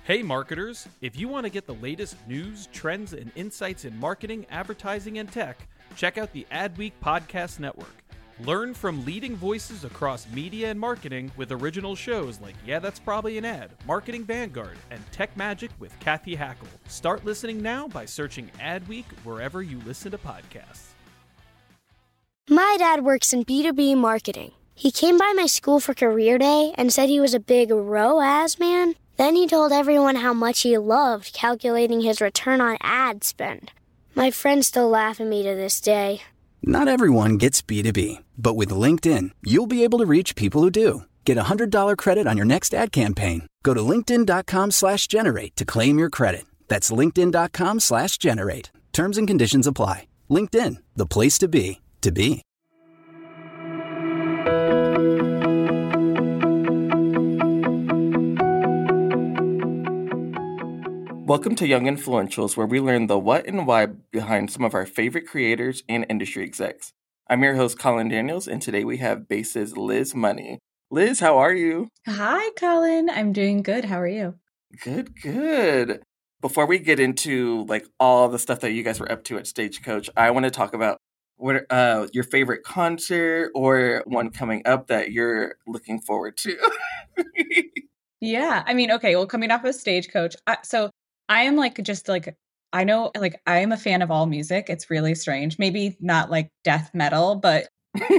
Hey marketers, if you want to get the latest news, trends, and insights in marketing, advertising, and tech, check out the Adweek Podcast Network. Learn from leading voices across media and marketing with original shows like Yeah, That's Probably an Ad, Marketing Vanguard, and Tech Magic with Kathy Hackle. Start listening now by searching Adweek wherever you listen to podcasts. My dad works in B2B marketing. He came by my school for career day and said he was a big ROAS man. Then he told everyone how much he loved calculating his return on ad spend. My friends still laugh at me to this day. Not everyone gets B2B, but with LinkedIn, you'll be able to reach people who do. Get a $100 credit on your next ad campaign. Go to linkedin.com/generate to claim your credit. That's linkedin.com/generate. Terms and conditions apply. LinkedIn, the place to be, to be. Welcome to Young Influentials, where we learn the what and why behind some of our favorite creators and industry execs. I'm your host, Colin Daniels, and today we have Base's Liz Money. Liz, how are you? Hi, Colin. I'm doing good. How are you? Good. Before we get into all the stuff that you guys were up to at Stagecoach, I want to talk about what your favorite concert or one coming up that you're looking forward to. Yeah. Coming off of Stagecoach, I am I know I am a fan of all music. It's really strange. Maybe not like death metal, but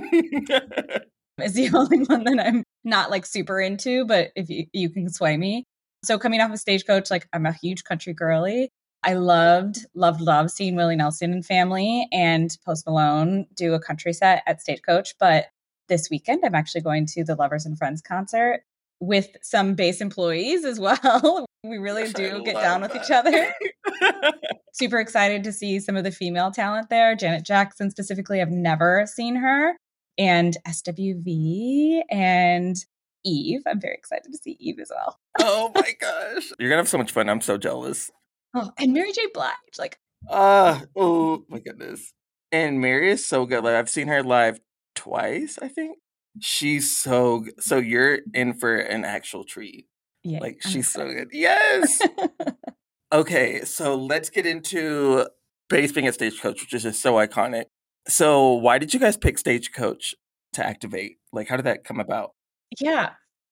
is the only one that I'm not super into, but if you can sway me. So coming off of Stagecoach, I'm a huge country girly. I loved seeing Willie Nelson and family and Post Malone do a country set at Stagecoach. But this weekend, I'm actually going to the Lovers and Friends concert with some Base employees as well. We really do get down with each other. Super excited to see some of the female talent there. Janet Jackson specifically, I've never seen her. And SWV and Eve. I'm very excited to see Eve as well. Oh my gosh. You're going to have so much fun. I'm so jealous. Oh, and Mary J. Blige. Oh my goodness. And Mary is so good. I've seen her live twice, I think. She's so good. So you're in for an actual treat. Yeah. She's so good. Yes. Okay, so let's get into Base being at Stagecoach, which is just so iconic. So why did you guys pick Stagecoach to activate? How did that come about? Yeah.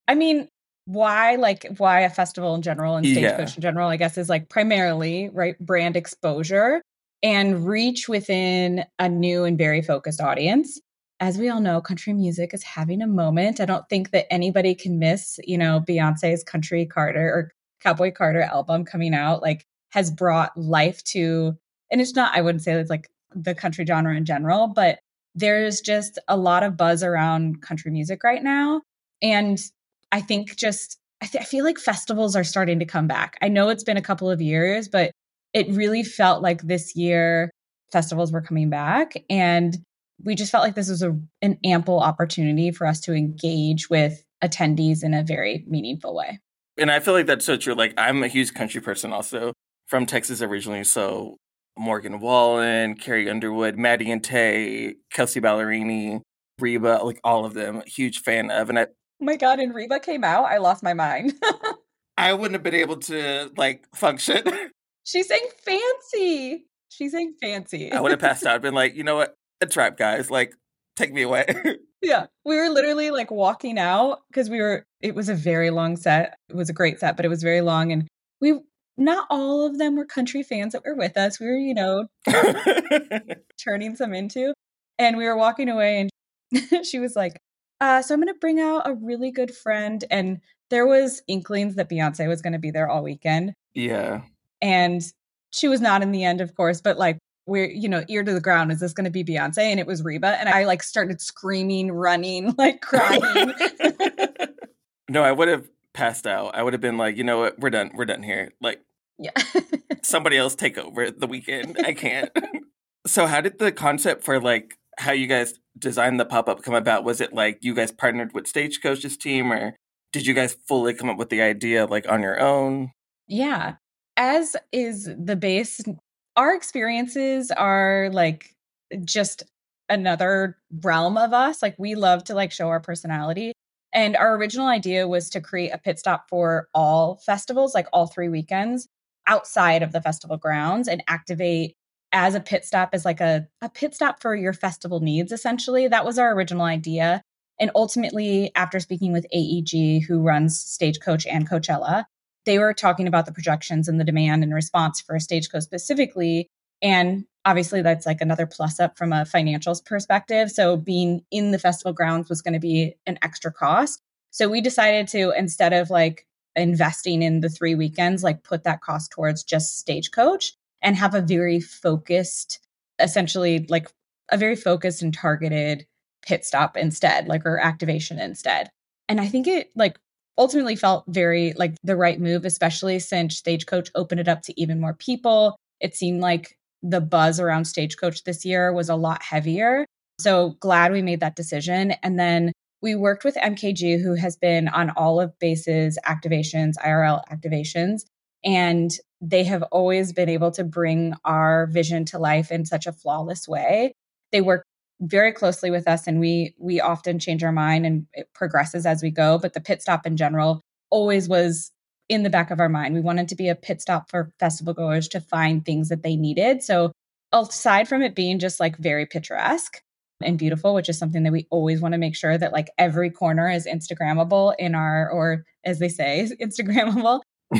Why a festival in general and Stagecoach in general, I guess, is primarily, right, brand exposure and reach within a new and very focused audience. As we all know, country music is having a moment. I don't think that anybody can miss, Beyonce's Country Carter or Cowboy Carter album coming out, has brought life to, and it's not, I wouldn't say it's the country genre in general, but there's just a lot of buzz around country music right now. And I think I feel like festivals are starting to come back. I know it's been a couple of years, but it really felt like this year festivals were coming back. And we just felt like this was an ample opportunity for us to engage with attendees in a very meaningful way. And I feel like that's so true. I'm a huge country person also from Texas originally. So Morgan Wallen, Carrie Underwood, Maddie and Tay, Kelsey Ballerini, Reba, all of them, huge fan of. And oh my God, and Reba came out. I lost my mind. I wouldn't have been able to function. She sang Fancy. I would have passed out. I'd been you know what? It's rap, guys. Take me away. Yeah. We were literally walking out because it was a very long set. It was a great set, but it was very long. And not all of them were country fans that were with us. We were, turning some into. And we were walking away and she was like, so I'm going to bring out a really good friend. And there was inklings that Beyonce was going to be there all weekend. Yeah. And she was not in the end, of course, but we're, ear to the ground. Is this going to be Beyonce? And it was Reba. And I started screaming, running, crying. No, I would have passed out. I would have been you know what? We're done here. Yeah. Somebody else take over the weekend. I can't. So how did the concept for how you guys designed the pop-up come about? Was it you guys partnered with Stagecoach's team, or did you guys fully come up with the idea on your own? Yeah. As is the Base, our experiences are just another realm of us. We love to show our personality. And our original idea was to create a pit stop for all festivals, like all 3 weekends outside of the festival grounds, and activate as a pit stop, as like a pit stop for your festival needs, essentially. That was our original idea. And ultimately, after speaking with AEG, who runs Stagecoach and Coachella, they were talking about the projections and the demand and response for Stagecoach specifically. And obviously, that's like another plus up from a financials perspective. So being in the festival grounds was going to be an extra cost. So we decided to, instead of like investing in the 3 weekends, like put that cost towards just Stagecoach and have a very focused, essentially like a very focused and targeted pit stop instead, like, or activation instead. And I think it like ultimately felt very like the right move, especially since Stagecoach opened it up to even more people. It seemed like the buzz around Stagecoach this year was a lot heavier. So glad we made that decision. And then we worked with MKG, who has been on all of Base's activations, IRL activations, and they have always been able to bring our vision to life in such a flawless way. They work very closely with us, and we often change our mind and it progresses as we go. But the pit stop in general always was in the back of our mind. We wanted to be a pit stop for festival goers to find things that they needed. So aside from it being just like very picturesque and beautiful, which is something that we always want to make sure that like every corner is Instagrammable in our, or as they say, Instagrammable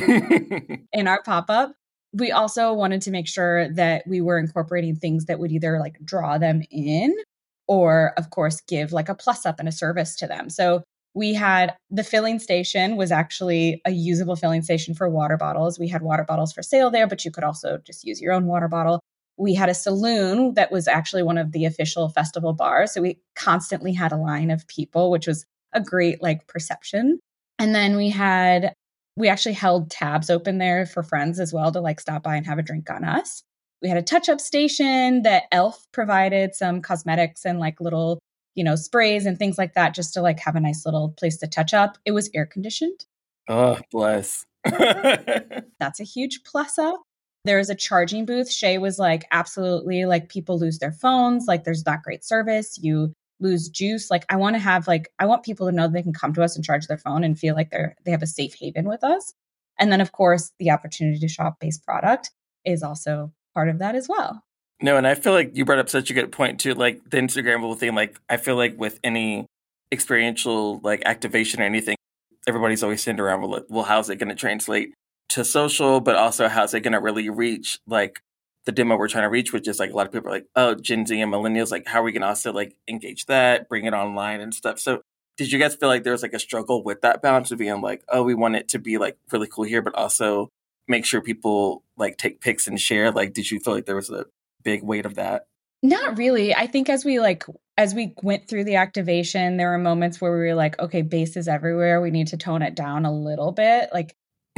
in our pop-up. We also wanted to make sure that we were incorporating things that would either like draw them in or, of course, give like a plus up and a service to them. So we had the filling station was actually a usable filling station for water bottles. We had water bottles for sale there, but you could also just use your own water bottle. We had a saloon that was actually one of the official festival bars. So we constantly had a line of people, which was a great like perception. And then we actually held tabs open there for friends as well to like stop by and have a drink on us. We had a touch-up station that Elf provided some cosmetics and like little, sprays and things like that, just to like have a nice little place to touch up. It was air conditioned. Oh, bless. That's a huge plus up. There was a charging booth. Shay was like, absolutely, like people lose their phones. Like there's not great service. You lose juice. Like I want people to know they can come to us and charge their phone and feel like they have a safe haven with us. And then of course the opportunity to shop Base product is also part of that as well. No, and I feel like you brought up such a good point too, like the Instagrammable thing. Like I feel like with any experiential like activation or anything, everybody's always sitting around with like, well, how's it going to translate to social, but also how's it going to really reach like the demo we're trying to reach, which is like a lot of people are like, oh, Gen Z and millennials, like how are we going to also like engage that, bring it online and stuff. So did you guys feel like there was like a struggle with that balance of being like, oh, we want it to be like really cool here, but also make sure people like take pics and share? Like, did you feel like there was a big weight of that? Not really. I think as we went through the activation, there were moments where we were like, okay, Base is everywhere. We need to tone it down a little bit. Like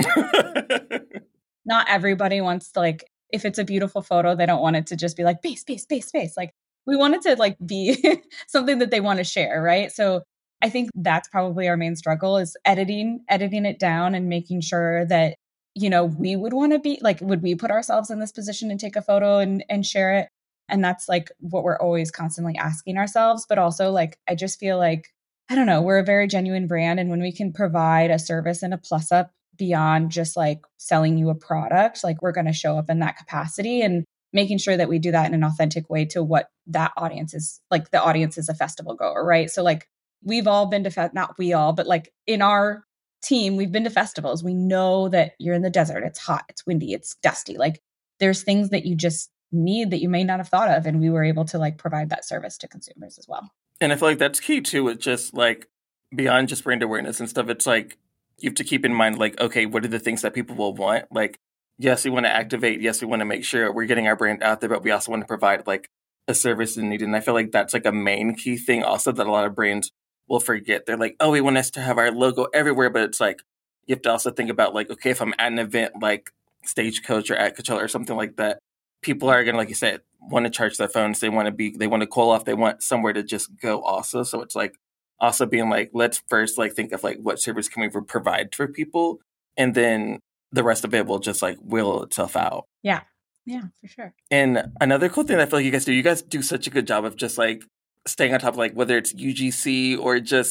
not everybody wants to like, if it's a beautiful photo, they don't want it to just be like Base. Like we want it to like be something that they want to share. Right. So I think that's probably our main struggle is editing it down and making sure that, we would want to be like, would we put ourselves in this position and take a photo and share it? And that's like what we're always constantly asking ourselves. But also like, I just feel like, I don't know, we're a very genuine brand. And when we can provide a service and a plus up beyond just like selling you a product, like we're going to show up in that capacity and making sure that we do that in an authentic way to what that audience is. Like the audience is a festival goer, right? So like we've all been to, not we all, but like in our team, we've been to festivals. We know that you're in the desert. It's hot, it's windy, it's dusty. Like there's things that you just need that you may not have thought of. And we were able to like provide that service to consumers as well. And I feel like that's key too, with just like beyond just brand awareness and stuff. It's like, you have to keep in mind, like, okay, what are the things that people will want? Like, yes, we want to activate. Yes, we want to make sure we're getting our brand out there, but we also want to provide like a service and need. And I feel like that's like a main key thing also that a lot of brands will forget. They're like, oh, we want us to have our logo everywhere. But it's like, you have to also think about like, okay, if I'm at an event like Stagecoach or at Coachella or something like that, people are going to, like you said, want to charge their phones. They want to cool off. They want somewhere to just go also. So it's like also being like, let's first like think of like what service can we provide for people? And then the rest of it will just like will itself out. Yeah. Yeah, for sure. And another cool thing I feel like you guys do such a good job of just like staying on top of like whether it's UGC or just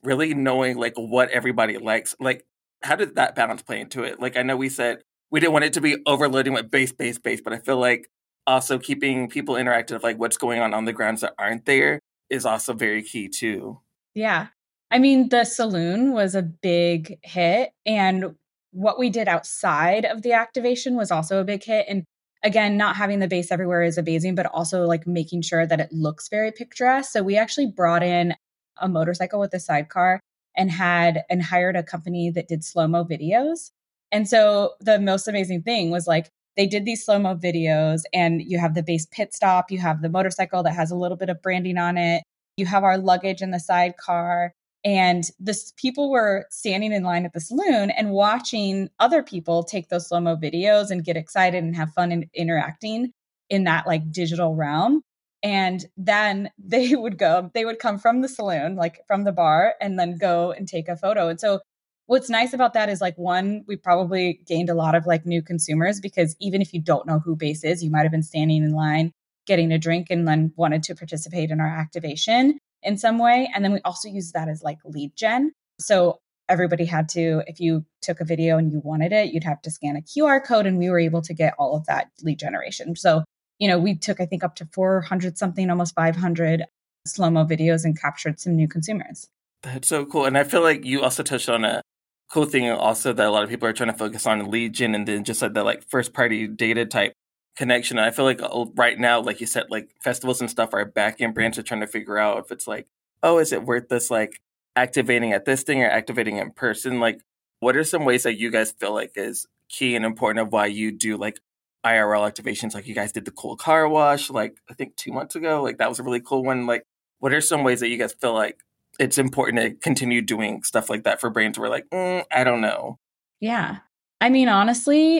really knowing like what everybody likes. Like, how did that balance play into it? Like, I know we said we didn't want it to be overloading with base, but I feel like also keeping people interactive, like what's going on the grounds that aren't there, is also very key too. Yeah. I mean, the saloon was a big hit, and what we did outside of the activation was also a big hit. And again, not having the base everywhere is amazing, but also like making sure that it looks very picturesque. So we actually brought in a motorcycle with a sidecar and hired a company that did slow-mo videos. And so the most amazing thing was like, they did these slow-mo videos, and you have the base pit stop, you have the motorcycle that has a little bit of branding on it, you have our luggage in the sidecar. And this people were standing in line at the saloon and watching other people take those slow-mo videos and get excited and have fun and interacting in that like digital realm. And then they would come from the saloon, like from the bar, and then go and take a photo. And so what's nice about that is like, one, we probably gained a lot of like new consumers, because even if you don't know who base is, you might've been standing in line getting a drink and then wanted to participate in our activation in some way. And then we also use that as like lead gen. So everybody had to, if you took a video and you wanted it, you'd have to scan a QR code, and we were able to get all of that lead generation. So, we took, I think, up to 400 something, almost 500 slow-mo videos and captured some new consumers. That's so cool. And I feel like you also touched on a cool thing also that a lot of people are trying to focus on, lead gen, and then just like that like first party data type connection. And I feel like right now, like you said, like festivals and stuff, our back end brands are trying to figure out if it's like, oh, is it worth this like activating at this thing or activating in person? Like, what are some ways that you guys feel like is key and important of why you do like IRL activations? Like you guys did the cool car wash, like I think 2 months ago, like that was a really cool one. Like, what are some ways that you guys feel like it's important to continue doing stuff like that for brands where like, I don't know. Yeah. I mean, honestly,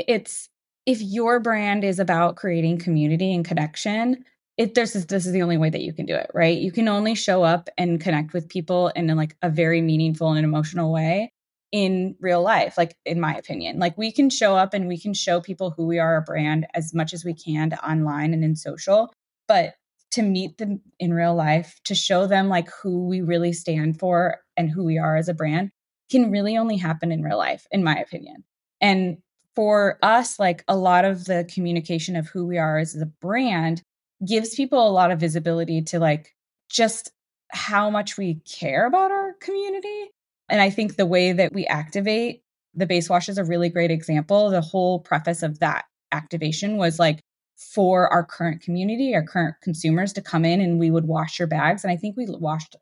if your brand is about creating community and connection, this is the only way that you can do it, right? You can only show up and connect with people in like a very meaningful and emotional way in real life, like in my opinion. Like we can show up and we can show people who we are a brand as much as we can online and in social, but to meet them in real life, to show them like who we really stand for and who we are as a brand can really only happen in real life, in my opinion. And for us, like a lot of the communication of who we are as a brand gives people a lot of visibility to like just how much we care about our community. And I think the way that we activate the base wash is a really great example. The whole preface of that activation was like for our current community, our current consumers to come in and we would wash your bags. And I think we washed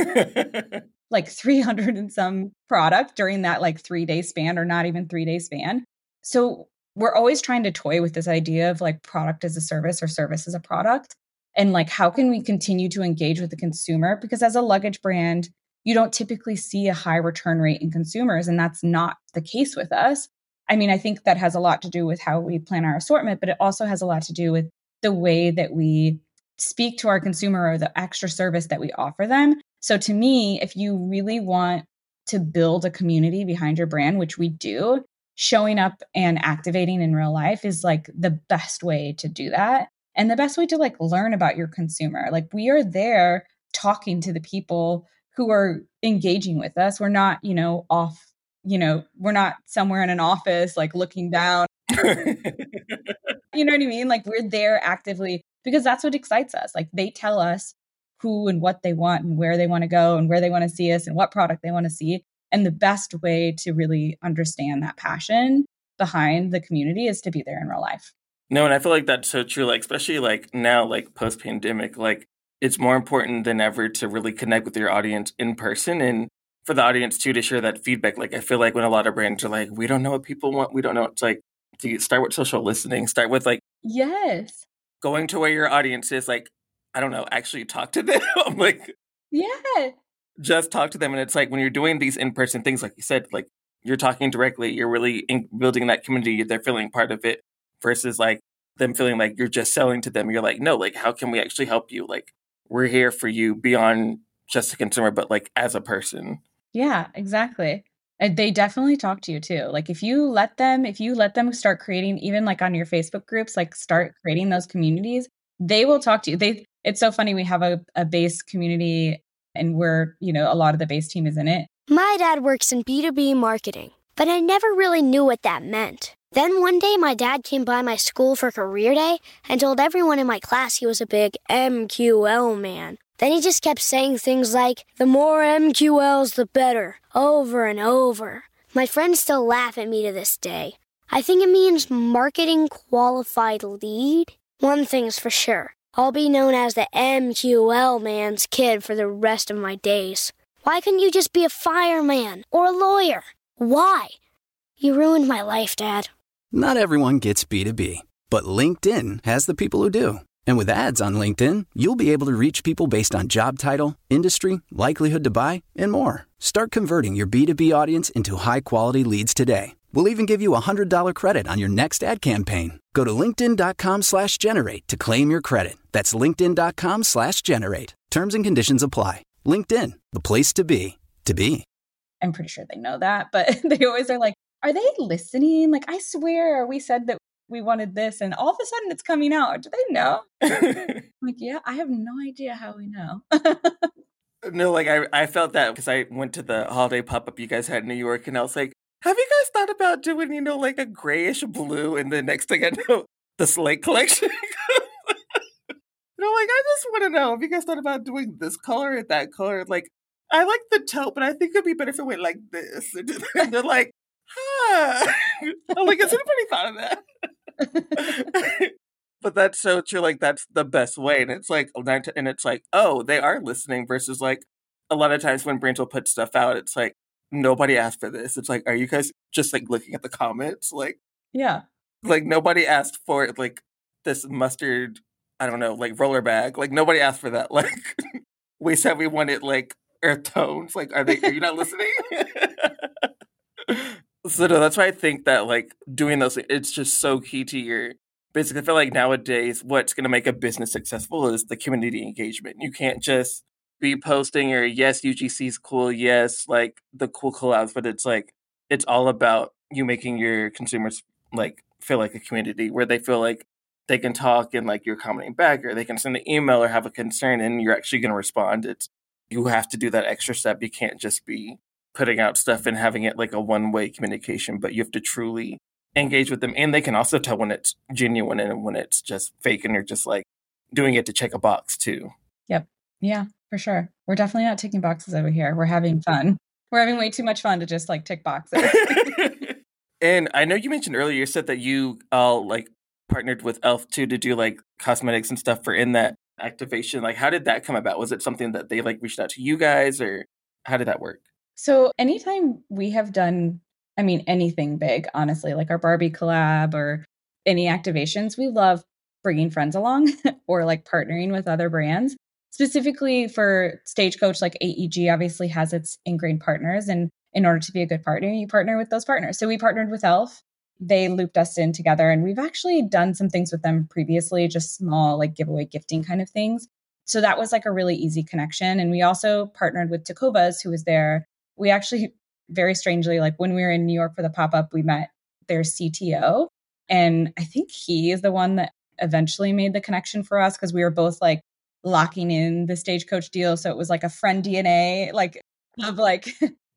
like 300 and some product during that like 3-day span, or not even 3-day span. So we're always trying to toy with this idea of like product as a service or service as a product. And like, how can we continue to engage with the consumer? Because as a luggage brand, you don't typically see a high return rate in consumers. And that's not the case with us. I mean, I think that has a lot to do with how we plan our assortment, but it also has a lot to do with the way that we speak to our consumer or the extra service that we offer them. So to me, if you really want to build a community behind your brand, which we do, showing up and activating in real life is like the best way to do that. And the best way to like learn about your consumer. Like we are there talking to the people who are engaging with us. We're not, off, we're not somewhere in an office, like looking down. You know what I mean? Like we're there actively because that's what excites us. Like they tell us who and what they want and where they want to go and where they want to see us and what product they want to see. And the best way to really understand that passion behind the community is to be there in real life. No, and I feel like that's so true. Like, especially like now, like post-pandemic, like it's more important than ever to really connect with your audience in person, and for the audience too to share that feedback. Like I feel like when a lot of brands are like, we don't know what people want, we don't know. It's like to start with social listening, start with like yes, going to where your audience is. Like I don't know, actually talk to them. Like yeah. Just talk to them. And it's like when you're doing these in-person things, like you said, like you're talking directly, you're really building that community, they're feeling part of it versus like them feeling like you're just selling to them. You're like, no, like how can we actually help you? Like we're here for you beyond just a consumer, but like as a person. Yeah, exactly. And they definitely talk to you too. Like if you let them start creating, even like on your Facebook groups, like start creating those communities, they will talk to you. It's so funny. We have a base community And we're, a lot of the base team is in it. My dad works in B2B marketing, but I never really knew what that meant. Then one day my dad came by my school for career day and told everyone in my class he was a big MQL man. Then he just kept saying things like, the more MQLs, the better, over and over. My friends still laugh at me to this day. I think it means marketing qualified lead. One thing's for sure. I'll be known as the MQL man's kid for the rest of my days. Why couldn't you just be a fireman or a lawyer? Why? You ruined my life, Dad. Not everyone gets B2B, but LinkedIn has the people who do. And with ads on LinkedIn, you'll be able to reach people based on job title, industry, likelihood to buy, and more. Start converting your B2B audience into high-quality leads today. We'll even give you a $100 credit on your next ad campaign. Go to linkedin.com/generate to claim your credit. That's linkedin.com/generate. Terms and conditions apply. LinkedIn, the place to be, to be. I'm pretty sure they know that, but they always are like, are they listening? Like, I swear we said that we wanted this and all of a sudden it's coming out. Do they know? I'm like, yeah, I have no idea how we know. No, like I felt that because I went to the holiday pop-up you guys had in New York and I was like, have you guys thought about doing, like a grayish blue? And the next thing I know, the Slate collection. Like, I just want to know if you guys thought about doing this color or that color. Like, I like the taupe, but I think it'd be better if it went like this. And they're like, huh. I'm like, has anybody thought of that? But that's so true. Like, that's the best way. And it's like, oh, they are listening versus like a lot of times when brands will put stuff out, it's like, nobody asked for this. It's like, are you guys just like looking at the comments? Like, yeah. Like, nobody asked for like this mustard, I don't know, like roller bag. Like, nobody asked for that. Like, we said we wanted like earth tones. Like, are you not listening? So no, that's why I think that like doing those, it's just so key to your, basically I feel like nowadays what's going to make a business successful is the community engagement. You can't just be posting or yes, UGC is cool. Yes, like the cool collabs, but it's like, it's all about you making your consumers like feel like a community where they feel like they can talk and like you're commenting back, or they can send an email or have a concern and you're actually going to respond. You have to do that extra step. You can't just be putting out stuff and having it like a one-way communication, but you have to truly engage with them. And they can also tell when it's genuine and when it's just fake and you're just like doing it to check a box too. Yep. Yeah, for sure. We're definitely not ticking boxes over here. We're having fun. We're having way too much fun to just like tick boxes. And I know you mentioned earlier, you said that you all like partnered with e.l.f. too to do like cosmetics and stuff for in that activation. Like, how did that come about? Was it something that they like reached out to you guys, or how did that work? So anytime we have done, anything big, honestly, like our Barbie collab or any activations, we love bringing friends along or like partnering with other brands. Specifically for Stagecoach, like AEG obviously has its ingrained partners. And in order to be a good partner, you partner with those partners. So we partnered with e.l.f. They looped us in together, and we've actually done some things with them previously, just small like giveaway gifting kind of things. So that was like a really easy connection. And we also partnered with Tecovas, who was there. We actually, very strangely, like when we were in New York for the pop-up, we met their CTO. And I think he is the one that eventually made the connection for us because we were both like locking in the Stagecoach deal. So it was like a friend DNA, like of like,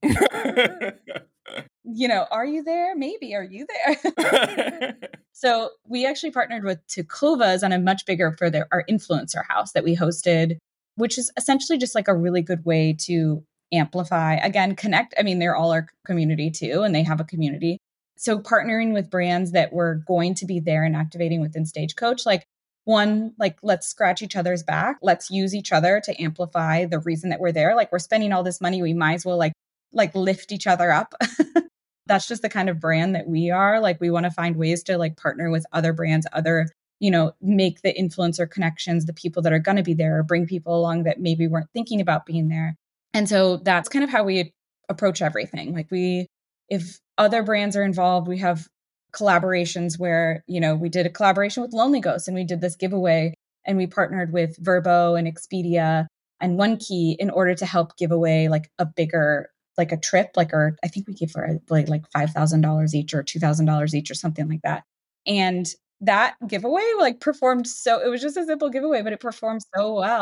are you there? Maybe. Are you there? So we actually partnered with Tecovas on a much bigger for our influencer house that we hosted, which is essentially just like a really good way to amplify, again, connect. They're all our community too, and they have a community. So partnering with brands that were going to be there and activating within Stagecoach, like one, like let's scratch each other's back. Let's use each other to amplify the reason that we're there. Like we're spending all this money. We might as well like lift each other up. That's just the kind of brand that we are. Like we want to find ways to like partner with other brands, make the influencer connections, the people that are going to be there, or bring people along that maybe weren't thinking about being there. And so that's kind of how we approach everything. Like if other brands are involved, we have collaborations where, we did a collaboration with Lonely Ghost and we did this giveaway, and we partnered with Vrbo and Expedia and One Key in order to help give away like a bigger, like a trip, I think we gave for like $5,000 each or $2,000 each or something like that. And that giveaway like performed it was just a simple giveaway, but it performed so well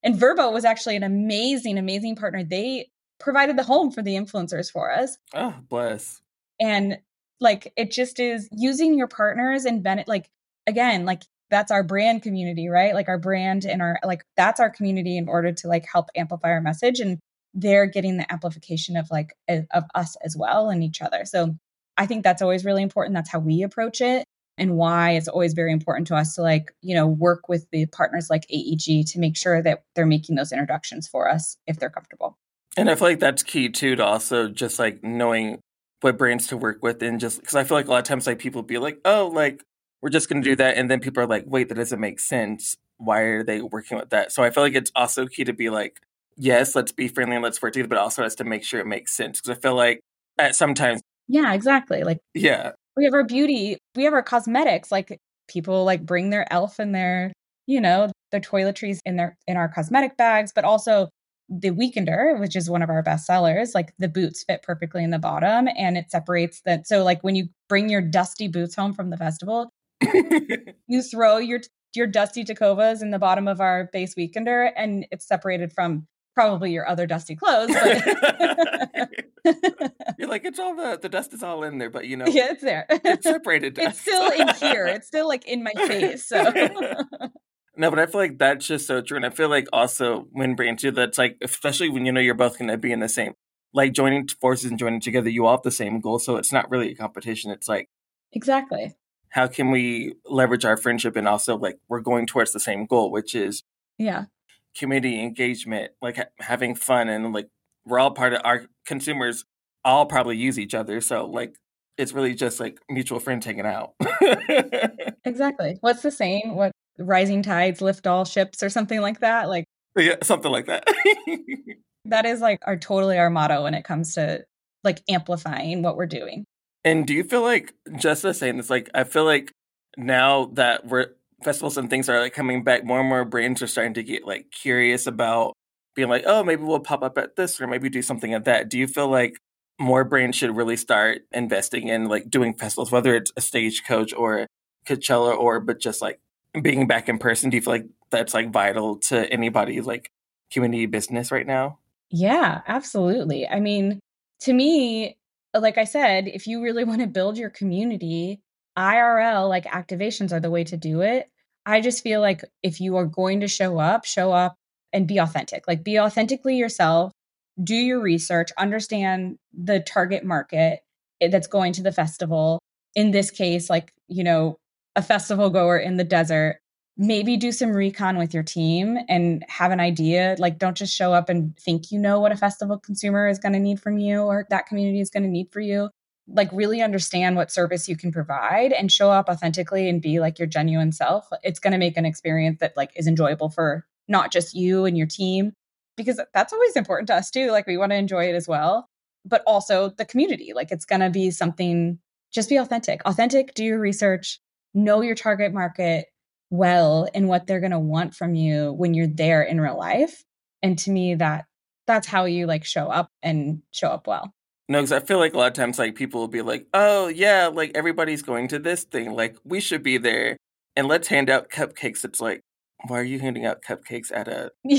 And Vrbo was actually an amazing, amazing partner. They provided the home for the influencers for us. Oh, bless. And like, it just is using your partners and like, again, like that's our brand community, right? Like our brand and our, like, that's our community in order to like help amplify our message. And they're getting the amplification of like, of us as well and each other. So I think that's always really important. That's how we approach it, and why it's always very important to us to like, you know, work with the partners like AEG to make sure that they're making those introductions for us if they're comfortable. And I feel like that's key too, to also just like knowing what brands to work with. And just because I feel like a lot of times like people be like, oh, like we're just going to do that. And then people are like, wait, that doesn't make sense. Why are they working with that? So I feel like it's also key to be like, yes, let's be friendly and let's work together, but also has to make sure it makes sense. Because I feel like at sometimes. Yeah, exactly. Like, yeah, we have our beauty, we have our cosmetics, like people like bring their e.l.f. and their, you know, their toiletries in our cosmetic bags, but also the Weekender, which is one of our best sellers, like the boots fit perfectly in the bottom and it separates that. So like when you bring your dusty boots home from the festival, you throw your dusty Tecovas in the bottom of our base Weekender and it's separated from probably your other dusty clothes. But you're like, it's all the dust is all in there, but you know, yeah, it's there. It's separated dust. It's still in here. It's still like in my face. So no, but I feel like that's just so true. And I feel like also when brands do that, it's like, especially when you know you're both going to be in the same, like joining forces and joining together, you all have the same goal. So it's not really a competition. It's like, exactly. How can we leverage our friendship and also like we're going towards the same goal, which is community engagement, like having fun, and like we're all part of our consumers all probably use each other. So like it's really just like mutual friends hanging out. Exactly. What's the saying? What, rising tides lift all ships or something like that? Like, yeah, something like that. That is like our motto when it comes to like amplifying what we're doing. And do you feel like, just as saying this, like I feel like now that festivals and things are like coming back, more and more brands are starting to get like curious about being like, oh, maybe we'll pop up at this or maybe do something at that. Do you feel like more brands should really start investing in like doing festivals, whether it's a Stagecoach or Coachella but just like being back in person? Do you feel like that's like vital to anybody's like community business right now? Yeah, absolutely. I mean, to me, like I said, if you really want to build your community, IRL, like activations are the way to do it. I just feel like if you are going to show up and be authentic, like be authentically yourself, do your research, understand the target market that's going to the festival. In this case, like, you know, a festival goer in the desert, maybe do some recon with your team and have an idea. Like, don't just show up and think you know what a festival consumer is going to need from you or that community is going to need for you. Like, really understand what service you can provide and show up authentically and be like your genuine self. It's going to make an experience that like is enjoyable for not just you and your team, because that's always important to us too. Like, we want to enjoy it as well, but also the community. Like, it's going to be something, just be authentic, do your research, know your target market well and what they're going to want from you when you're there in real life. And to me, that's how you like show up well. No, because I feel like a lot of times like people will be like, oh yeah, like everybody's going to this thing, like we should be there and let's hand out cupcakes. It's like, why are you handing out cupcakes at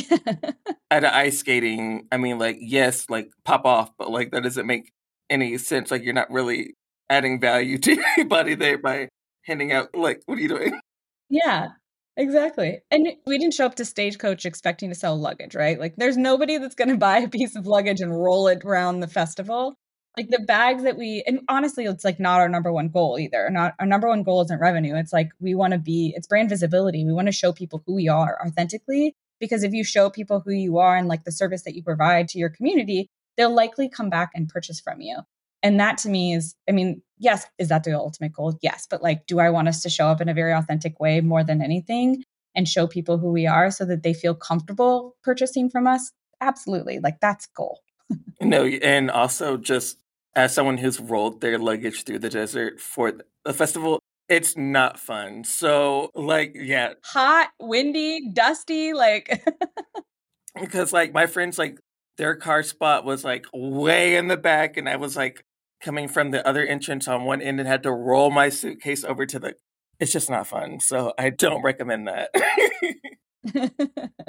an ice skating? I mean, like, yes, like pop off, but like that doesn't make any sense. Like, you're not really adding value to anybody there by handing out, like, what are you doing? Yeah, exactly. And we didn't show up to Stagecoach expecting to sell luggage, right? Like, there's nobody that's going to buy a piece of luggage and roll it around the festival. Like, the bags that and honestly, it's like not our number one goal either. Not our number one goal isn't revenue. It's like, it's brand visibility. We want to show people who we are authentically, because if you show people who you are and like the service that you provide to your community, they'll likely come back and purchase from you. And that to me is, I mean, yes, is that the ultimate goal? Yes. But like, do I want us to show up in a very authentic way more than anything and show people who we are so that they feel comfortable purchasing from us? Absolutely. Like, that's goal. No, and also just as someone who's rolled their luggage through the desert for the festival, it's not fun. So like, yeah. Hot, windy, dusty, like. Because like my friends, like their car spot was like way in the back and I was like coming from the other entrance on one end and had to roll my suitcase over to it's just not fun. So I don't recommend that.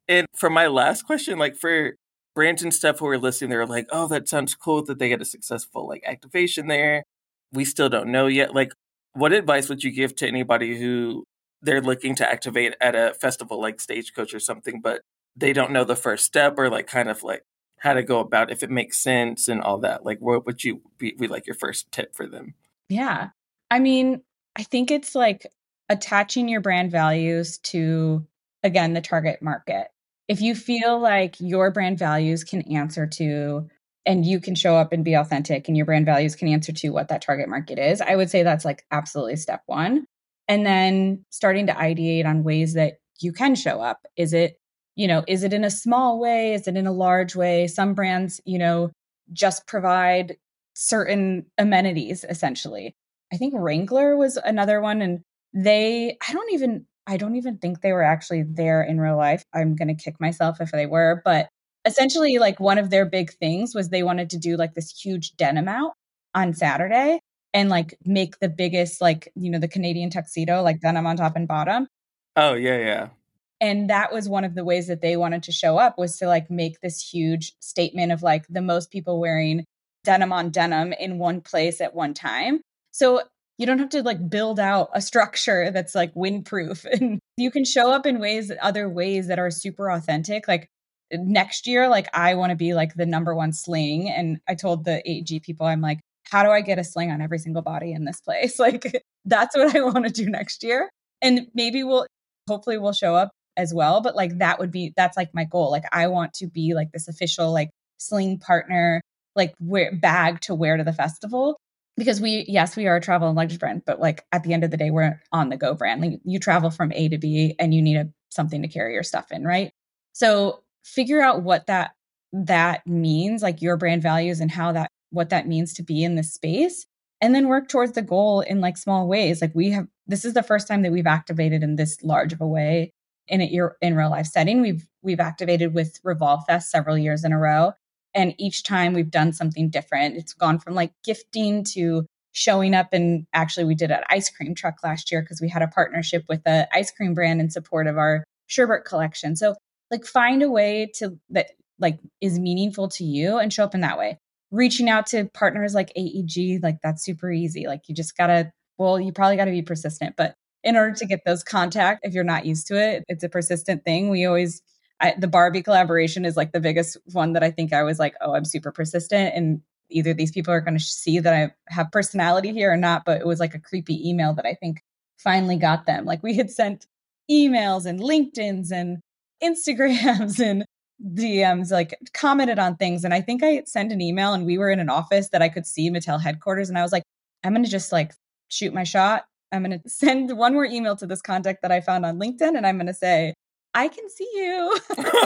And for my last question, like for brands and stuff who are listening, they're like, oh, that sounds cool that they get a successful like activation there. We still don't know yet. Like, what advice would you give to anybody who they're looking to activate at a festival like Stagecoach or something, but they don't know the first step or like kind of like how to go about if it makes sense and all that? Like, what would you be like your first tip for them? Yeah. I mean, I think it's like attaching your brand values to, again, the target market. If you feel like your brand values can answer to, and you can show up and be authentic and your brand values can answer to what that target market is, I would say that's like absolutely step one. And then starting to ideate on ways that you can show up. Is it in a small way? Is it in a large way? Some brands, just provide certain amenities, essentially. I think Wrangler was another one. And I don't even think they were actually there in real life. I'm going to kick myself if they were, but essentially like one of their big things was they wanted to do like this huge denim out on Saturday and like make the biggest, like, the Canadian tuxedo, like denim on top and bottom. Oh, yeah. And that was one of the ways that they wanted to show up, was to like make this huge statement of like the most people wearing denim on denim in one place at one time. So you don't have to like build out a structure that's like windproof, and you can show up in other ways that are super authentic. Like next year, like I want to be like the number one sling. And I told the AEG people, I'm like, how do I get a sling on every single body in this place? Like that's what I want to do next year. And maybe hopefully we'll show up as well. But like that's like my goal. Like I want to be like this official like sling partner, like bag to wear to the festival. Because we are a travel and luggage brand, but like at the end of the day, we're on the go brand. Like you travel from A to B and you need something to carry your stuff in, right? So figure out what that means, like your brand values and what that means to be in this space, and then work towards the goal in like small ways. Like this is the first time that we've activated in this large of a way in real life setting. We've activated with Revolve Fest several years in a row. And each time we've done something different. It's gone from like gifting to showing up. And actually we did an ice cream truck last year because we had a partnership with an ice cream brand in support of our sherbet collection. So like find a way that like is meaningful to you and show up in that way. Reaching out to partners like AEG, like that's super easy. Like you probably got to be persistent, but in order to get those contacts, if you're not used to it, it's a persistent thing. The Barbie collaboration is like the biggest one that I think I was like, oh, I'm super persistent. And either these people are going to see that I have personality here or not. But it was like a creepy email that I think finally got them. Like we had sent emails and LinkedIn's and Instagrams and DMs, like commented on things. And I think I sent an email and we were in an office that I could see Mattel headquarters. And I was like, I'm going to just like shoot my shot. I'm going to send one more email to this contact that I found on LinkedIn. And I'm going to say, I can see you.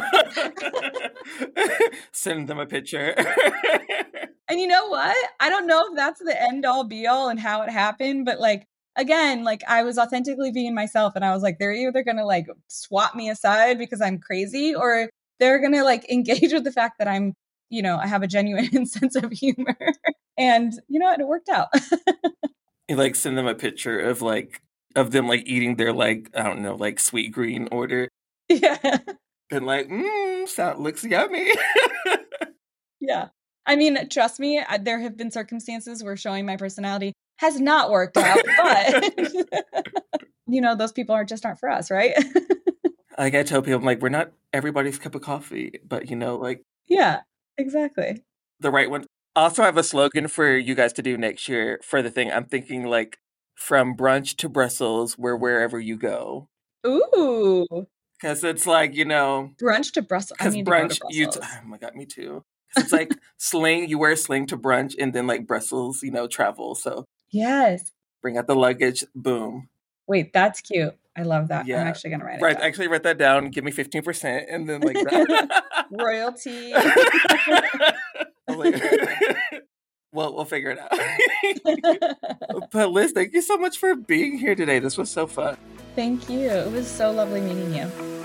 Send them a picture. And you know what? I don't know if that's the end all be all and how it happened. But like, again, like I was authentically being myself. And I was like, they're either going to like swat me aside because I'm crazy, or they're going to like engage with the fact that I'm, I have a genuine sense of humor. And you know what? It worked out. You like send them a picture of them like eating their like, I don't know, like sweet green order. Yeah. And like, looks yummy. Yeah. I mean, trust me, there have been circumstances where showing my personality has not worked out, but those people aren't for us, right? Like I tell people, I'm like, we're not everybody's cup of coffee, but like. Yeah, exactly. The right one. Also, I have a slogan for you guys to do next year for the thing. I'm thinking like from brunch to Brussels, wherever you go. Ooh. Because it's like, brunch to Brussels. I need brunch, to go to Brussels. Oh my God, me too. It's like sling, you wear sling to brunch, and then like Brussels, travel. So yes. Bring out the luggage, boom. Wait, that's cute. I love that. Yeah. I'm actually going to write it down. Actually write that down. Give me 15%, and then like that. Royalty. Well, we'll figure it out. But Liz, thank you so much for being here today. This was so fun. Thank you. It was so lovely meeting you.